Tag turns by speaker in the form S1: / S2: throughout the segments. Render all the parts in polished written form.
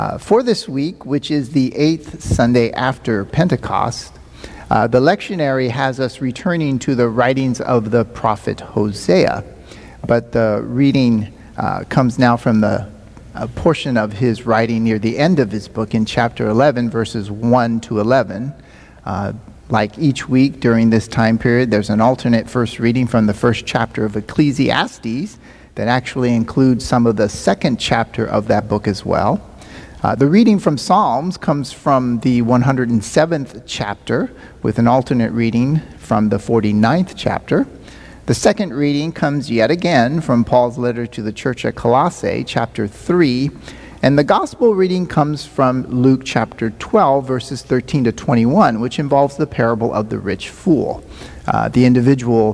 S1: For this week, which is the 8th Sunday after Pentecost, the lectionary has us returning to the writings of the prophet Hosea. But the reading comes now from a portion of his writing near the end of his book in chapter 11, verses 1 to 11. Like each week during this time period, there's an alternate first reading from the first chapter of Ecclesiastes that actually includes some of the second chapter of that book as well. The reading from Psalms comes from the 107th chapter with an alternate reading from the 49th chapter. The second reading comes yet again from Paul's letter to the church at Colossae, chapter 3. And the gospel reading comes from Luke chapter 12, verses 13 to 21, which involves the parable of the rich fool. The individual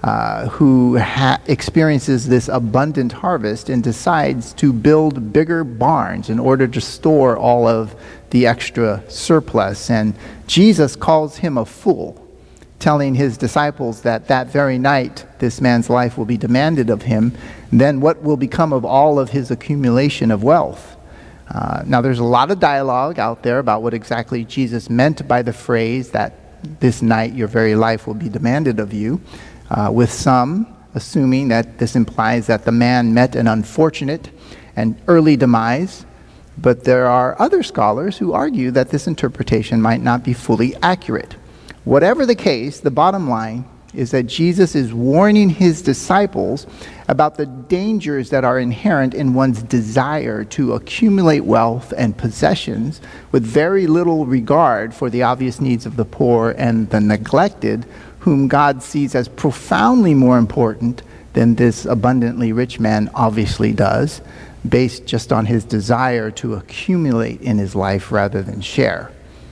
S1: who experiences this abundant harvest and decides to build bigger barns in order to store all of the extra surplus. And Jesus calls him a fool, telling his disciples that very night this man's life will be demanded of him. Then what will become of all of his accumulation of wealth? Now there's a lot of dialogue out there about what exactly Jesus meant by the phrase that this night your very life will be demanded of you. With some assuming that this implies that the man met an unfortunate and early demise, but there are other scholars who argue that this interpretation might not be fully accurate. Whatever the case, the bottom line is that Jesus is warning his disciples about the dangers that are inherent in one's desire to accumulate wealth and possessions with very little regard for the obvious needs of the poor and the neglected, whom God sees as profoundly more important than this abundantly rich man obviously does, based just on his desire to accumulate in his life rather than share.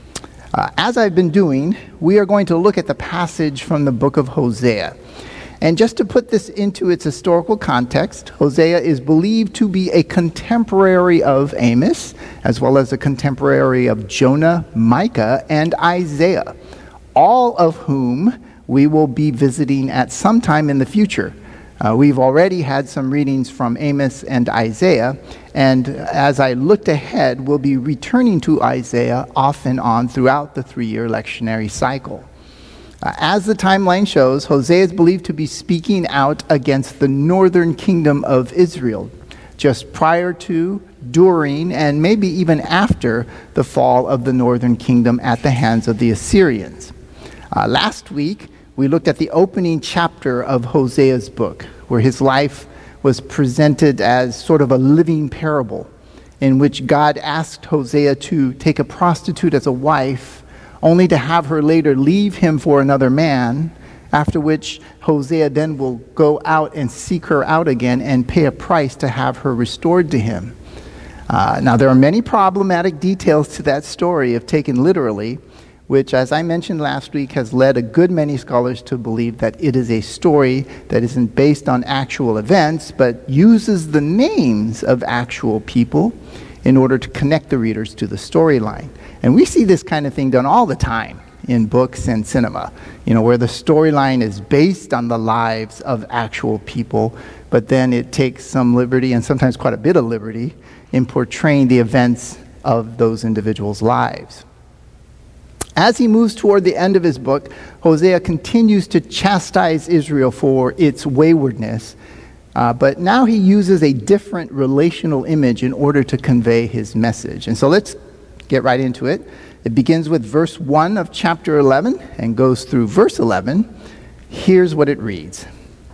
S1: As I've been doing, we are going to look at the passage from the book of Hosea. And just to put this into its historical context, Hosea is believed to be a contemporary of Amos, as well as a contemporary of Jonah, Micah, and Isaiah, all of whom we will be visiting at some time in the future. We've already had some readings from Amos and Isaiah, and as I looked ahead, we'll be returning to Isaiah off and on throughout the 3-year lectionary cycle. As the timeline shows, Hosea is believed to be speaking out against the northern kingdom of Israel, just prior to, during, and maybe even after the fall of the northern kingdom at the hands of the Assyrians. Last week, we looked at the opening chapter of Hosea's book, where his life was presented as sort of a living parable in which God asked Hosea to take a prostitute as a wife, only to have her later leave him for another man, after which Hosea then will go out and seek her out again and pay a price to have her restored to him. Now, there are many problematic details to that story if taken literally, which, as I mentioned last week, has led a good many scholars to believe that it is a story that isn't based on actual events, but uses the names of actual people in order to connect the readers to the storyline. And we see this kind of thing done all the time in books and cinema, where the storyline is based on the lives of actual people, but then it takes some liberty, and sometimes quite a bit of liberty, in portraying the events of those individuals' lives. As he moves toward the end of his book, Hosea continues to chastise Israel for its waywardness, but now he uses a different relational image in order to convey his message. And so let's get right into it. It begins with verse 1 of chapter 11 and goes through verse 11. Here's what it reads.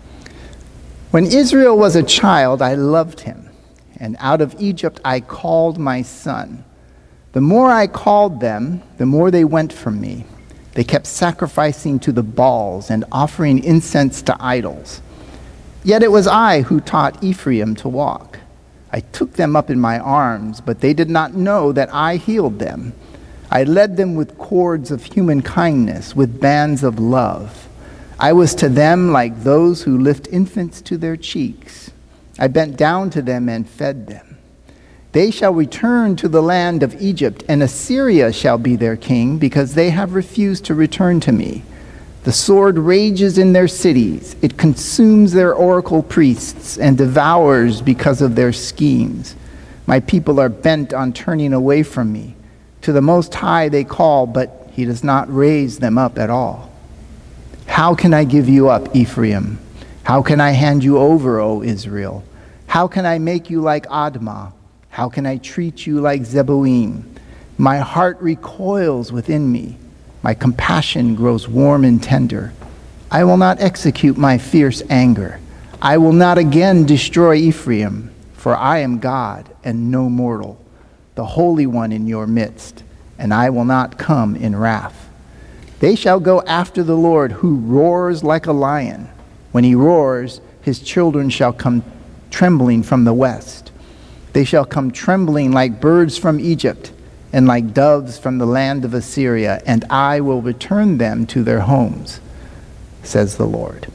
S1: When Israel was a child, I loved him, and out of Egypt I called my son. The more I called them, the more they went from me. They kept sacrificing to the Baals and offering incense to idols. Yet it was I who taught Ephraim to walk. I took them up in my arms, but they did not know that I healed them. I led them with cords of human kindness, with bands of love. I was to them like those who lift infants to their cheeks. I bent down to them and fed them. They shall return to the land of Egypt, and Assyria shall be their king, because they have refused to return to me. The sword rages in their cities. It consumes their oracle priests and devours because of their schemes. My people are bent on turning away from me. To the Most High they call, but he does not raise them up at all. How can I give you up, Ephraim? How can I hand you over, O Israel? How can I make you like Admah? How can I treat you like Zeboim? My heart recoils within me. My compassion grows warm and tender. I will not execute my fierce anger. I will not again destroy Ephraim, for I am God and no mortal, the Holy One in your midst, and I will not come in wrath. They shall go after the Lord, who roars like a lion. When he roars, his children shall come trembling from the west. They shall come trembling like birds from Egypt, and like doves from the land of Assyria, and I will return them to their homes, says the Lord.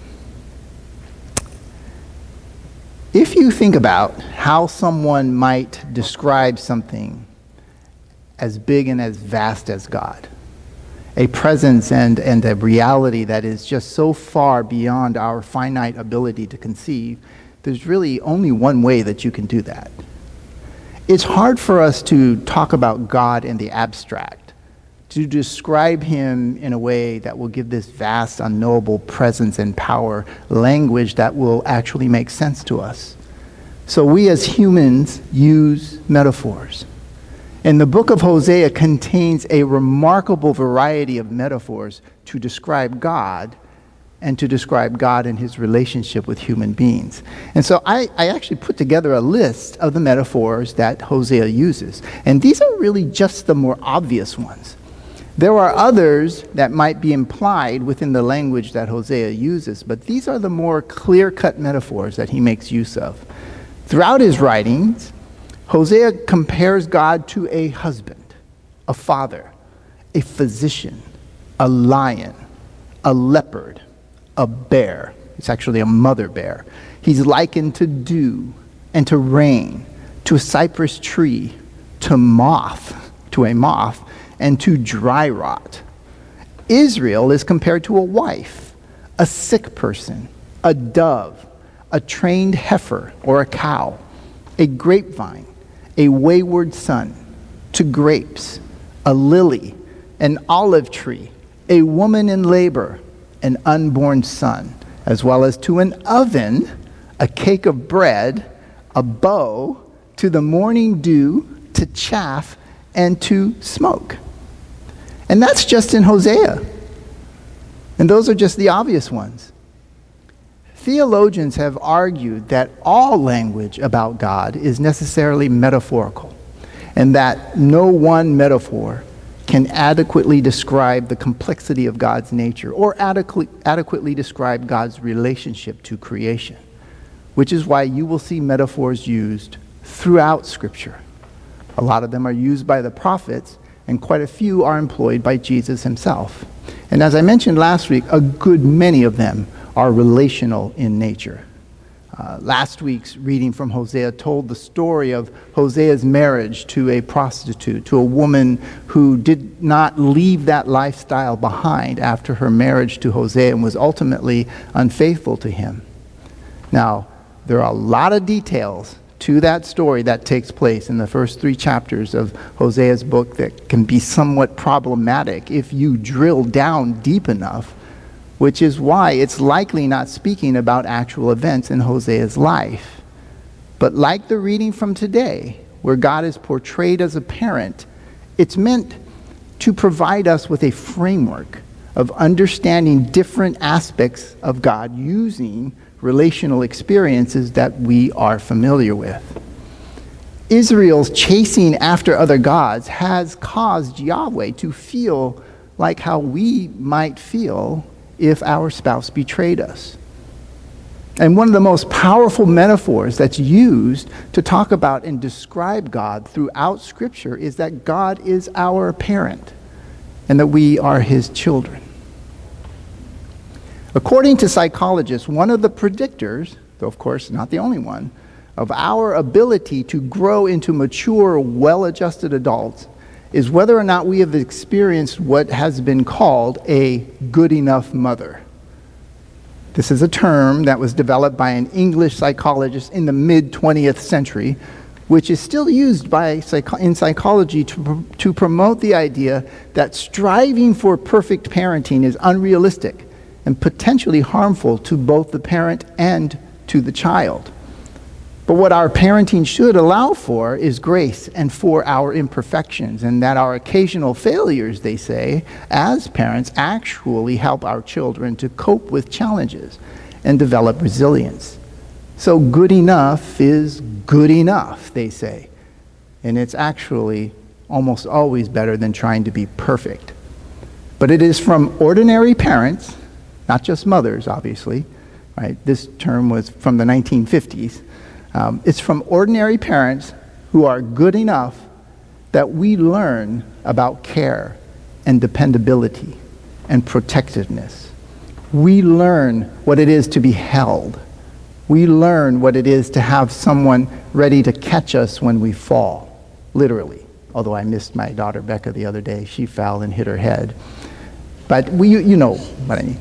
S1: If you think about how someone might describe something as big and as vast as God, a presence and a reality that is just so far beyond our finite ability to conceive, there's really only one way that you can do that. It's hard for us to talk about God in the abstract, to describe him in a way that will give this vast, unknowable presence and power language that will actually make sense to us. So we as humans use metaphors. And the book of Hosea contains a remarkable variety of metaphors to describe God and to describe God and his relationship with human beings. And so I actually put together a list of the metaphors that Hosea uses. And these are really just the more obvious ones. There are others that might be implied within the language that Hosea uses, but these are the more clear-cut metaphors that he makes use of. Throughout his writings, Hosea compares God to a husband, a father, a physician, a lion, a leopard, a bear. It's actually a mother bear. He's likened to dew and to rain, to a cypress tree, to a moth, and to dry rot. Israel is compared to a wife, a sick person, a dove, a trained heifer or a cow, a grapevine, a wayward son, to grapes, a lily, an olive tree, a woman in labor, an unborn son, as well as to an oven, a cake of bread, a bow, to the morning dew, to chaff, and to smoke. And that's just in Hosea. And those are just the obvious ones. Theologians have argued that all language about God is necessarily metaphorical, and that no one metaphor can adequately describe the complexity of God's nature or adequately describe God's relationship to creation, which is why you will see metaphors used throughout Scripture. A lot of them are used by the prophets, and quite a few are employed by Jesus himself. And as I mentioned last week, a good many of them are relational in nature. Last week's reading from Hosea told the story of Hosea's marriage to a prostitute, to a woman who did not leave that lifestyle behind after her marriage to Hosea and was ultimately unfaithful to him. Now, there are a lot of details to that story that takes place in the first 3 chapters of Hosea's book that can be somewhat problematic if you drill down deep enough, which is why it's likely not speaking about actual events in Hosea's life. But like the reading from today, where God is portrayed as a parent, it's meant to provide us with a framework of understanding different aspects of God using relational experiences that we are familiar with. Israel's chasing after other gods has caused Yahweh to feel like how we might feel if our spouse betrayed us. And one of the most powerful metaphors that's used to talk about and describe God throughout Scripture is that God is our parent and that we are his children. According to psychologists, one of the predictors, though of course not the only one, of our ability to grow into mature, well-adjusted adults is whether or not we have experienced what has been called a good enough mother. This is a term that was developed by an English psychologist in the mid-20th century which is still used in psychology to promote the idea that striving for perfect parenting is unrealistic and potentially harmful to both the parent and to the child. But what our parenting should allow for is grace and for our imperfections, and that our occasional failures, they say, as parents actually help our children to cope with challenges and develop resilience. So good enough is good enough, they say. And it's actually almost always better than trying to be perfect. But it is from ordinary parents, not just mothers, obviously, right? This term was from the 1950s. It's from ordinary parents who are good enough that we learn about care and dependability and protectiveness. We learn what it is to be held. We learn what it is to have someone ready to catch us when we fall, literally. Although I missed my daughter Becca the other day. She fell and hit her head. But you know what I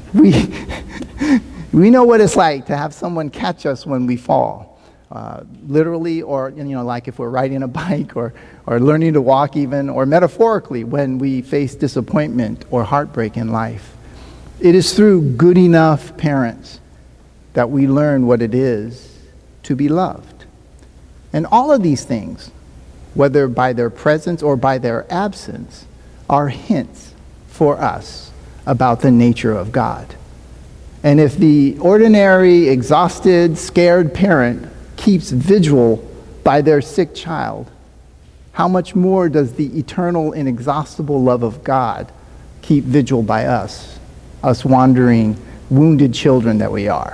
S1: mean. We know what it's like to have someone catch us when we fall. Literally, or like if we're riding a bike or learning to walk even, or metaphorically when we face disappointment or heartbreak in life. It is through good enough parents that we learn what it is to be loved. And all of these things, whether by their presence or by their absence, are hints for us about the nature of God. And if the ordinary, exhausted, scared parent keeps vigil by their sick child, how much more does the eternal, inexhaustible love of God keep vigil by us wandering, wounded children that we are?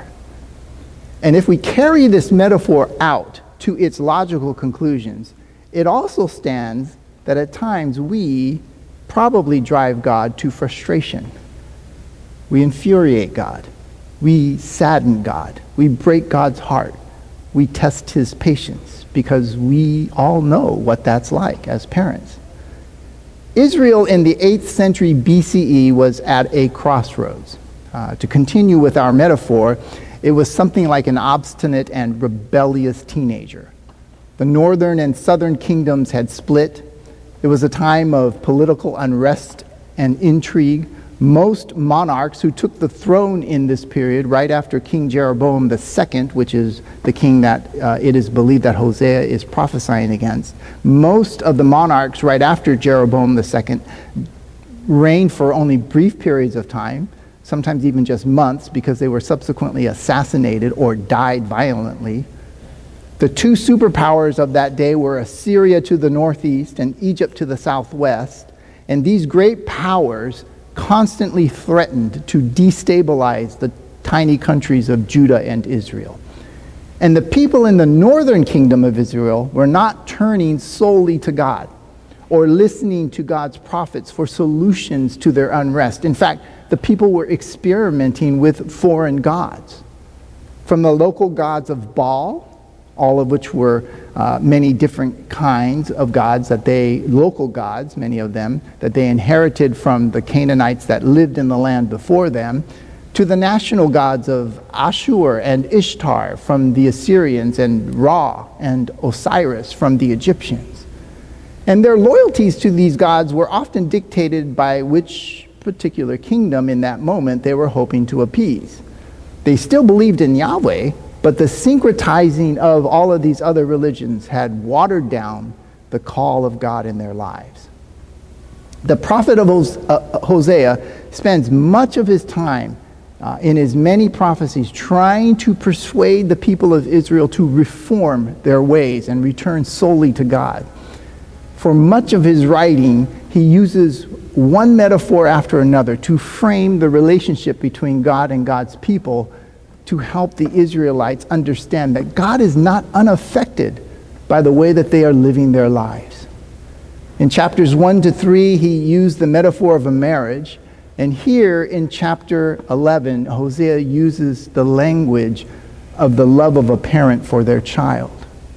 S1: And if we carry this metaphor out to its logical conclusions, it also stands that at times we probably drive God to frustration. We infuriate God. We sadden God. We break God's heart. We test his patience, because we all know what that's like as parents. Israel in the 8th century BCE was at a crossroads. To continue with our metaphor, it was something like an obstinate and rebellious teenager. The northern and southern kingdoms had split. It was a time of political unrest and intrigue. Most monarchs who took the throne in this period, right after King Jeroboam II, which is the king that it is believed that Hosea is prophesying against, most of the monarchs right after Jeroboam II reigned for only brief periods of time, sometimes even just months, because they were subsequently assassinated or died violently. The two superpowers of that day were Assyria to the northeast and Egypt to the southwest, and these great powers constantly threatened to destabilize the tiny countries of Judah and Israel. And the people in the northern kingdom of Israel were not turning solely to God or listening to God's prophets for solutions to their unrest. In fact, the people were experimenting with foreign gods. From the local gods of Baal, all of which were many different kinds of gods local gods, many of them, that they inherited from the Canaanites that lived in the land before them, to the national gods of Ashur and Ishtar from the Assyrians, and Ra and Osiris from the Egyptians. And their loyalties to these gods were often dictated by which particular kingdom in that moment they were hoping to appease. They still believed in Yahweh, but the syncretizing of all of these other religions had watered down the call of God in their lives. The prophet of Hosea spends much of his time in his many prophecies trying to persuade the people of Israel to reform their ways and return solely to God. For much of his writing, he uses one metaphor after another to frame the relationship between God and God's people, to help the Israelites understand that God is not unaffected by the way that they are living their lives. In chapters 1 to 3, he used the metaphor of a marriage. And here in chapter 11, Hosea uses the language of the love of a parent for their child.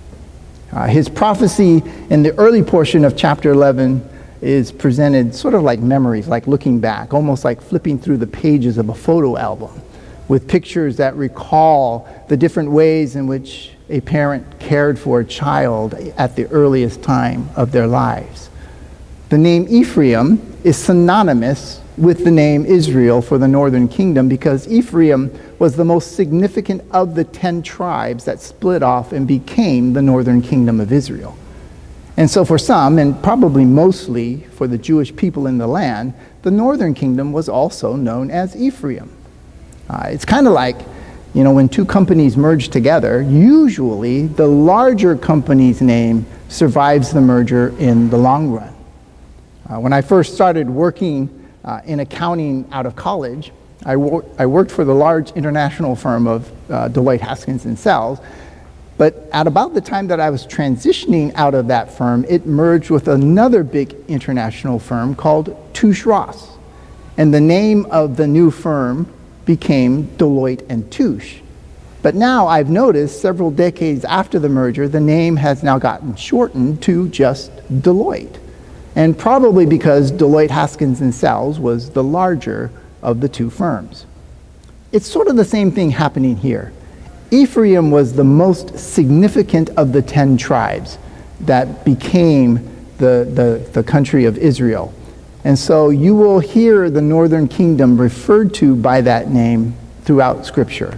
S1: His prophecy in the early portion of chapter 11 is presented sort of like memories, like looking back, almost like flipping through the pages of a photo album, with pictures that recall the different ways in which a parent cared for a child at the earliest time of their lives. The name Ephraim is synonymous with the name Israel for the northern kingdom because Ephraim was the most significant of the 10 tribes that split off and became the northern kingdom of Israel. And so for some, and probably mostly for the Jewish people in the land, the northern kingdom was also known as Ephraim. It's kind of like, when two companies merge together, usually the larger company's name survives the merger in the long run. When I first started working in accounting out of college, I worked for the large international firm of Deloitte Haskins and Sells. But at about the time that I was transitioning out of that firm, it merged with another big international firm called Touche Ross. And the name of the new firm became Deloitte and Touche. But now I've noticed several decades after the merger, the name has now gotten shortened to just Deloitte. And probably because Deloitte Haskins and Sells was the larger of the two firms. It's sort of the same thing happening here. Ephraim was the most significant of the 10 tribes that became the country of Israel. And so you will hear the northern kingdom referred to by that name throughout Scripture,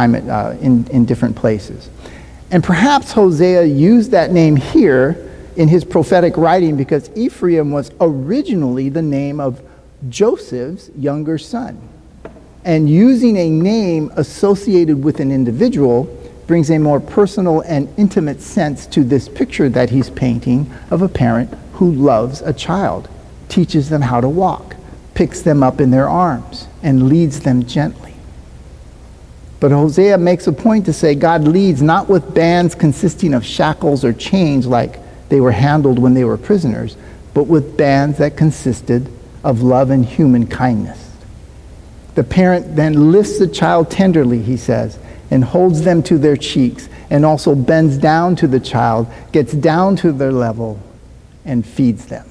S1: in different places. And perhaps Hosea used that name here in his prophetic writing because Ephraim was originally the name of Joseph's younger son. And using a name associated with an individual brings a more personal and intimate sense to this picture that he's painting of a parent who loves a child, teaches them how to walk, picks them up in their arms, and leads them gently. But Hosea makes a point to say God leads not with bands consisting of shackles or chains like they were handled when they were prisoners, but with bands that consisted of love and human kindness. The parent then lifts the child tenderly, he says, and holds them to their cheeks, and also bends down to the child, gets down to their level, and feeds them.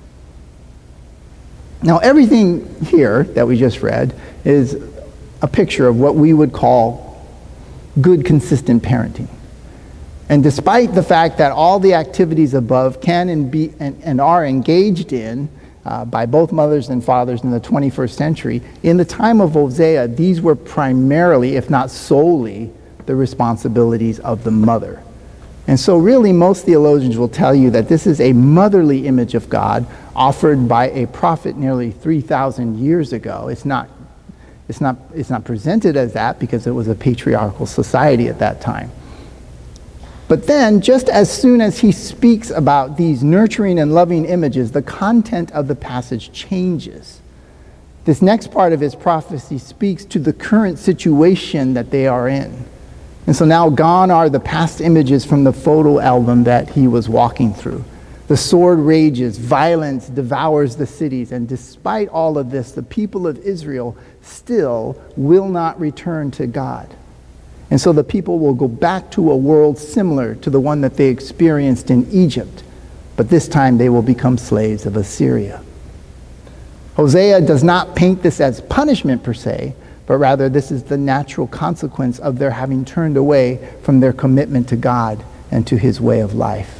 S1: Now, everything here that we just read is a picture of what we would call good, consistent parenting. And despite the fact that all the activities above can and are engaged in by both mothers and fathers in the 21st century, in the time of Hosea, these were primarily, if not solely, the responsibilities of the mother. And so really most theologians will tell you that this is a motherly image of God offered by a prophet nearly 3,000 years ago. It's not presented as that because it was a patriarchal society at that time. But then, just as soon as he speaks about these nurturing and loving images, the content of the passage changes. This next part of his prophecy speaks to the current situation that they are in. And so now gone are the past images from the photo album that he was walking through. The sword rages, violence devours the cities, and despite all of this, the people of Israel still will not return to God. And so the people will go back to a world similar to the one that they experienced in Egypt, but this time they will become slaves of Assyria. Hosea does not paint this as punishment per se, but rather this is the natural consequence of their having turned away from their commitment to God and to his way of life.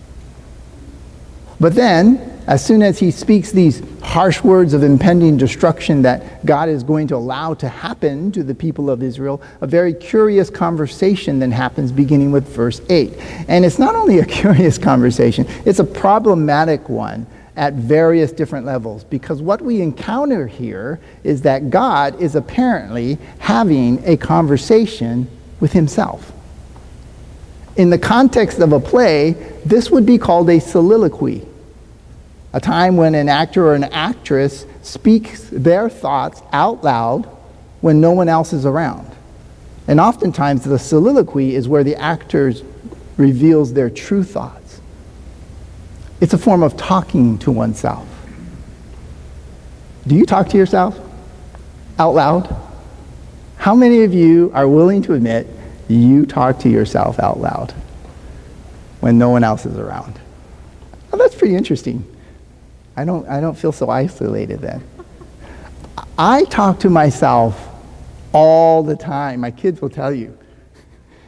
S1: But then, as soon as he speaks these harsh words of impending destruction that God is going to allow to happen to the people of Israel, a very curious conversation then happens beginning with verse 8. And it's not only a curious conversation, it's a problematic one at various different levels, because what we encounter here is that God is apparently having a conversation with himself. In the context of a play, this would be called a soliloquy, a time when an actor or an actress speaks their thoughts out loud when no one else is around. And oftentimes the soliloquy is where the actor reveals their true thoughts. It's a form of talking to oneself. Do you talk to yourself out loud? How many of you are willing to admit you talk to yourself out loud when no one else is around? Well, that's pretty interesting. I don't feel so isolated then. I talk to myself all the time. My kids will tell you.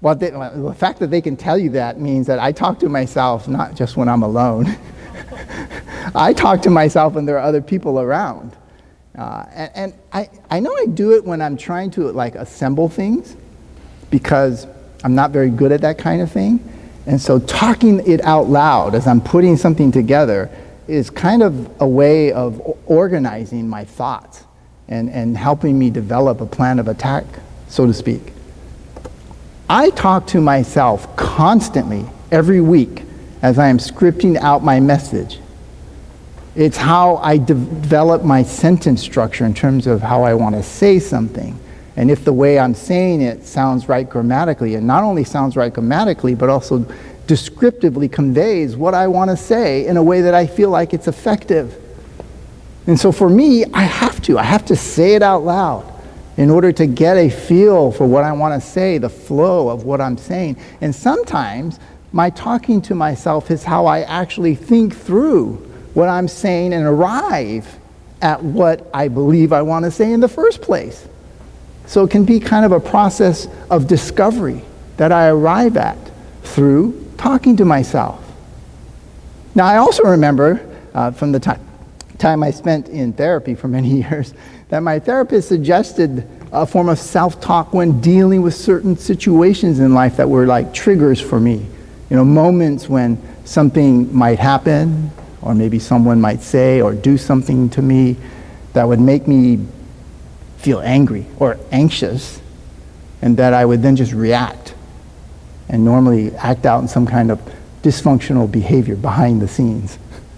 S1: Well, the fact that they can tell you that means that I talk to myself not just when I'm alone. I talk to myself when there are other people around. And I know I do it when I'm trying to like assemble things, because I'm not very good at that kind of thing. And so talking it out loud as I'm putting something together is kind of a way of organizing my thoughts and helping me develop a plan of attack, so to speak. I talk to myself constantly every week as I am scripting out my message. It's how I develop my sentence structure in terms of how I want to say something. And if the way I'm saying it sounds right grammatically, and not only sounds right grammatically, but also descriptively conveys what I want to say in a way that I feel like it's effective. And so for me, I have to say it out loud in order to get a feel for what I want to say, the flow of what I'm saying. And sometimes my talking to myself is how I actually think through what I'm saying and arrive at what I believe I want to say in the first place. So it can be kind of a process of discovery that I arrive at through talking to myself. Now, I also remember from the time I spent in therapy for many years that my therapist suggested a form of self-talk when dealing with certain situations in life that were like triggers for me. You know, moments when something might happen, or maybe someone might say or do something to me that would make me feel angry or anxious, and that I would then just react and normally act out in some kind of dysfunctional behavior behind the scenes.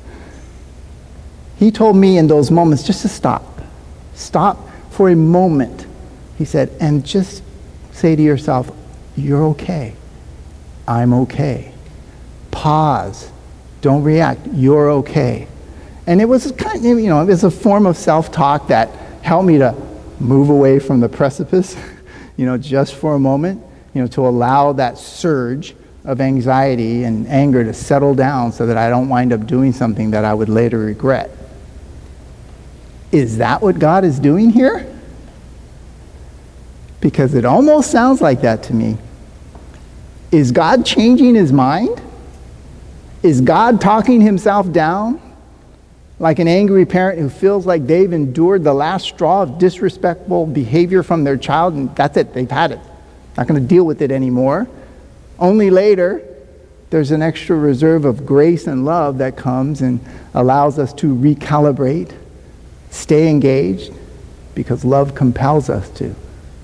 S1: He told me in those moments just to stop. Stop for a moment, he said, and just say to yourself, you're okay. I'm okay. Pause. Don't react. You're okay. And it was kind of, it was a form of self-talk that helped me to move away from the precipice, just for a moment, to allow that surge of anxiety and anger to settle down so that I don't wind up doing something that I would later regret. Is that what God is doing here? Because it almost sounds like that to me. Is God changing his mind? Is God talking himself down like an angry parent who feels like they've endured the last straw of disrespectful behavior from their child, and that's it, they've had it. Not going to deal with it anymore. Only later, there's an extra reserve of grace and love that comes and allows us to recalibrate, stay engaged, because love compels us to.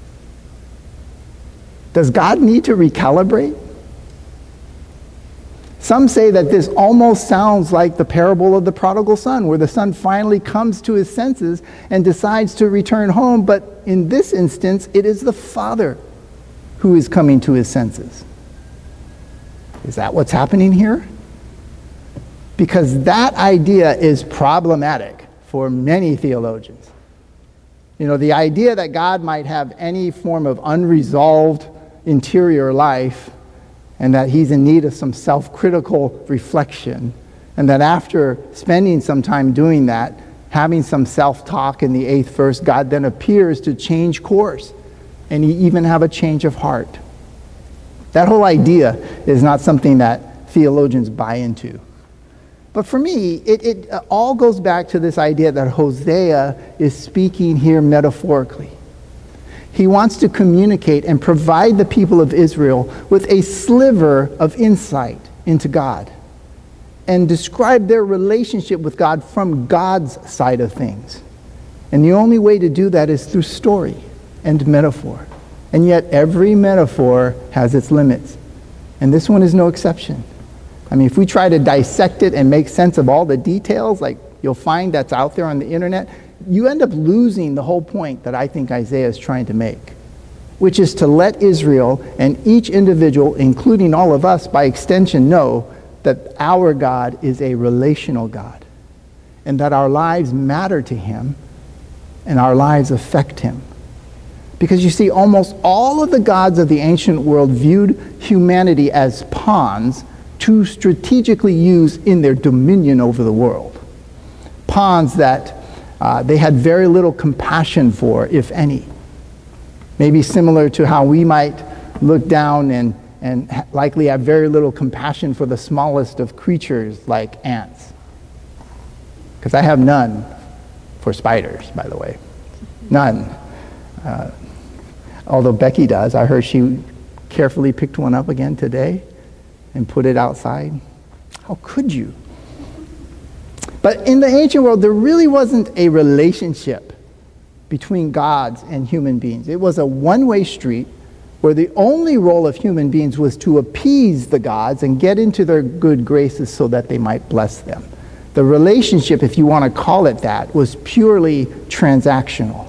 S1: Does God need to recalibrate? Some say that this almost sounds like the parable of the prodigal son, where the son finally comes to his senses and decides to return home, but in this instance, it is the father who is coming to his senses. Is that what's happening here? Because that idea is problematic for many theologians. The idea that God might have any form of unresolved interior life, and that he's in need of some self-critical reflection, and that after spending some time doing that, having some self-talk in the 8th verse, God then appears to change course, and he even have a change of heart. That whole idea is not something that theologians buy into. But for me, it all goes back to this idea that Hosea is speaking here metaphorically. He wants to communicate and provide the people of Israel with a sliver of insight into God and describe their relationship with God from God's side of things. And the only way to do that is through story and metaphor. And yet every metaphor has its limits. And this one is no exception. I mean, if we try to dissect it and make sense of all the details, like you'll find that's out there on the internet, you end up losing the whole point that I think Isaiah is trying to make, which is to let Israel and each individual, including all of us by extension, know that our God is a relational God and that our lives matter to him and our lives affect him. Because you see, almost all of the gods of the ancient world viewed humanity as pawns to strategically use in their dominion over the world. Pawns that they had very little compassion for, if any. Maybe similar to how we might look down and likely have very little compassion for the smallest of creatures like ants. Because I have none for spiders, by the way. None. Although Becky does. I heard she carefully picked one up again today and put it outside. How could you? But in the ancient world, there really wasn't a relationship between gods and human beings. It was a one-way street where the only role of human beings was to appease the gods and get into their good graces so that they might bless them. The relationship, if you want to call it that, was purely transactional.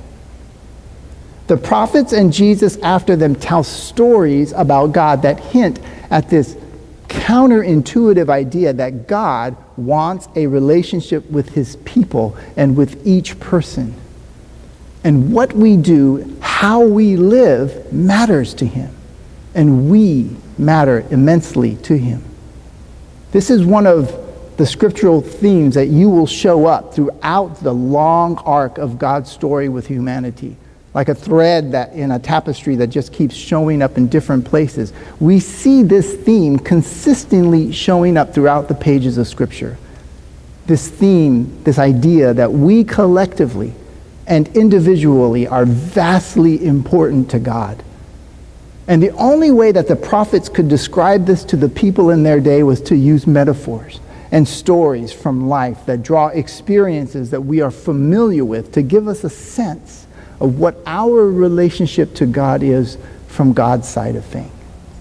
S1: The prophets and Jesus after them tell stories about God that hint at this counterintuitive idea that God wants a relationship with his people and with each person. And what we do, how we live, matters to him. And we matter immensely to him. This is one of the scriptural themes that you will show up throughout the long arc of God's story with humanity. Like a thread that in a tapestry that just keeps showing up in different places. We see this theme consistently showing up throughout the pages of Scripture. This theme, this idea that we collectively and individually are vastly important to God. And the only way that the prophets could describe this to the people in their day was to use metaphors and stories from life that draw experiences that we are familiar with to give us a sense of what our relationship to God is from God's side of things.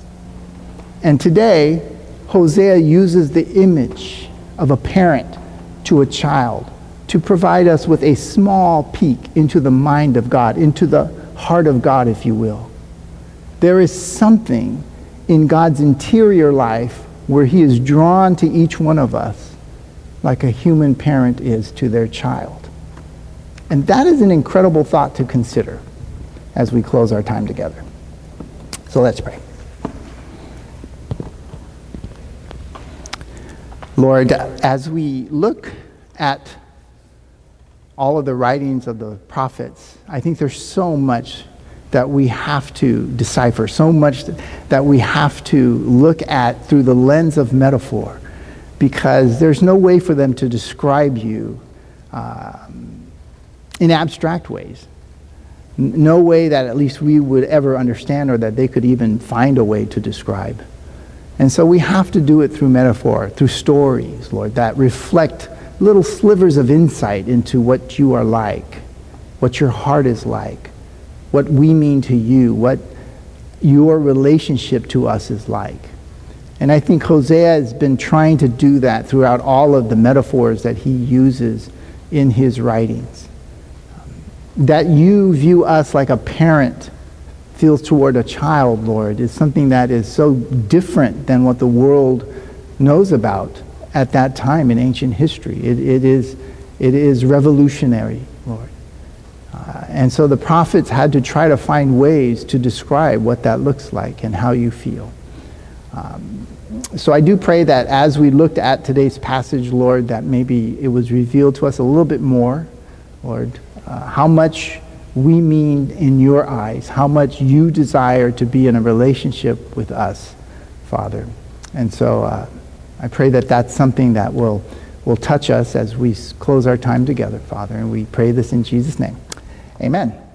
S1: And today, Hosea uses the image of a parent to a child to provide us with a small peek into the mind of God, into the heart of God, if you will. There is something in God's interior life where he is drawn to each one of us like a human parent is to their child. And that is an incredible thought to consider as we close our time together. So let's pray. Lord, as we look at all of the writings of the prophets, I think there's so much that we have to decipher, so much that we have to look at through the lens of metaphor, because there's no way for them to describe you in abstract ways. No way that at least we would ever understand or that they could even find a way to describe. And so we have to do it through metaphor, through stories, Lord, that reflect little slivers of insight into what you are like, what your heart is like, what we mean to you, what your relationship to us is like. And I think Hosea has been trying to do that throughout all of the metaphors that he uses in his writings. That you view us like a parent feels toward a child, Lord, is something that is so different than what the world knows about at that time in ancient history. It is revolutionary, Lord. And so the prophets had to try to find ways to describe what that looks like and how you feel. So I do pray that as we looked at today's passage, Lord, that maybe it was revealed to us a little bit more, Lord, how much we mean in your eyes, how much you desire to be in a relationship with us, Father. And so I pray that that's something that will touch us as we close our time together, Father. And we pray this in Jesus' name. Amen.